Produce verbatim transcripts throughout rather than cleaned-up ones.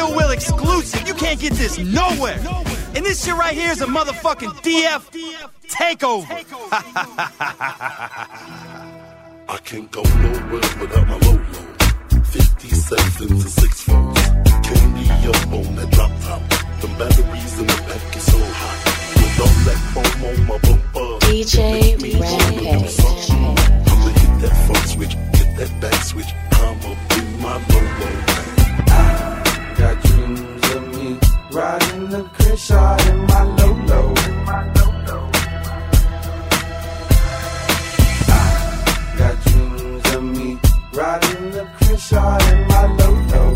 Ill Will exclusive. You can't get this nowhere. And this shit right here is a motherfucking D F takeover. I can't go nowhere without my low low. fifty-sevens and six fours. Candy up on that drop top. The batteries in the back is so hot. With all that foam on my bumper. D J Rampage. I'ma hit that front switch, hit that back switch. I'ma do my low low. I got dreams of me riding the Crenshaw in my low low. I got dreams of me riding the Crenshaw in my low low.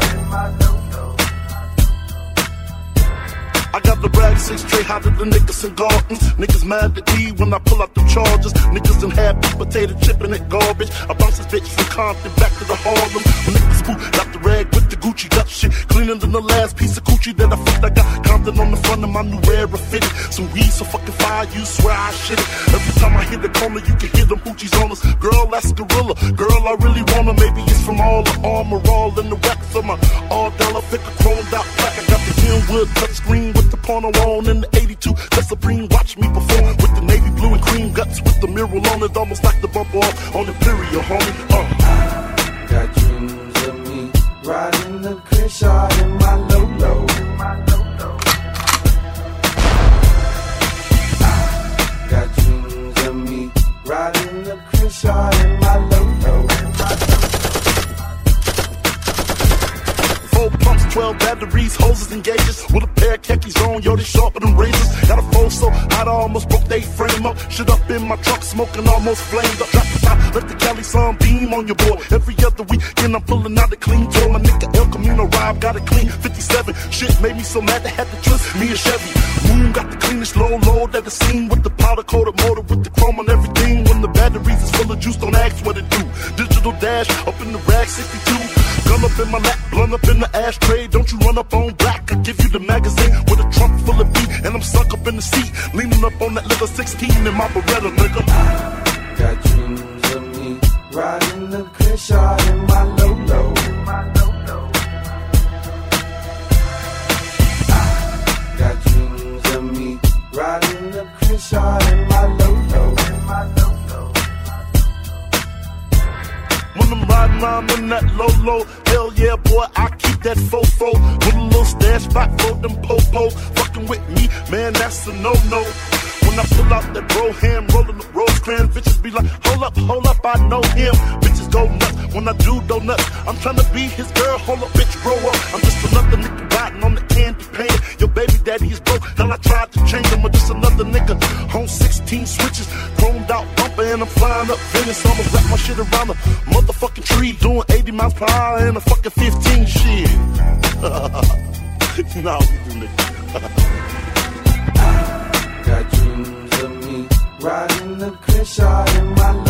I got the brag six straight hotter than niggas in gardens. Niggas mad at me when I pull out the charges. Niggas in half potato chipping at garbage. I bounce this bitch from Compton back to the Harlem. When niggas spook, got the rag with the Gucci gut shit. Cleaner than the last piece of coochie that I fucked. I got Compton on the front of my new rare fitted. Some weed so fucking fire, you swear I shit it. Every time I hit the corner, you can hear them hoochies on us. Girl, that's Gorilla. Girl, I really wanna. Maybe it's from all the armor, all in the wax of my all dollar figure chromed out plaque. I got the Kenwood touchscreen with the porno on in the eighty-two. The Supreme watch me perform with the navy blue and cream guts with the mural on it, almost like the bumper off on Imperial, homie. Uh. I got dreams of me riding the Crenshaw in my low low. I got dreams of me riding the Crenshaw in my low low. Four pumps, twelve batteries, hoses and gauges. With a pair of khakis on, yo, they sharper than razors. Got a four so hot I almost broke they frame up. Shit up in my truck, smoking almost flamed up. Drop the top, let the Cali sun beam on your board. Every other weekend I'm pulling out the clean tour. My nigga El Camino ride, got it clean. fifty-seven, shit made me so mad they had to twist me and Chevy. Moon got the cleanest low load that I've seen. With the powder coated motor, with the chrome and everything. When the batteries is full of juice, don't ask what it do. Digital dash, up in the rag sixty-two. Gun up in my lap, blunt up in the ashtray. Don't you run up on black, I give you the magazine with a trunk full of beat. And I'm stuck up in the seat, leaning up on that little sixteen in my Beretta, nigga. I got dreams of me riding the Crenshaw in my low low. I got dreams of me riding the Crenshaw in my low low. When I'm riding around in that low low, hell yeah, boy, I keep that fofo. With a little stash spot for them popos. Fucking with me, man, that's a no-no. When I pull out that bro hand, rolling the Rosecrans, bitches be like, hold up, hold up, I know him. Bitches go nuts when I do donuts. I'm trying to be his girl, hold up, bitch, grow up. I'm just another nigga riding on the candy paint. Your baby daddy is broke, hell, I tried to change him. I'm just another nigga on sixteen switches, chromed out bumper, and I'm flying up Venice. I'ma wrap my shit around a motherfucking tree, doing eighty miles per hour and a fucking fifteen shit. Nah, we do nigga. Got dreams of me riding the Crenshaw in my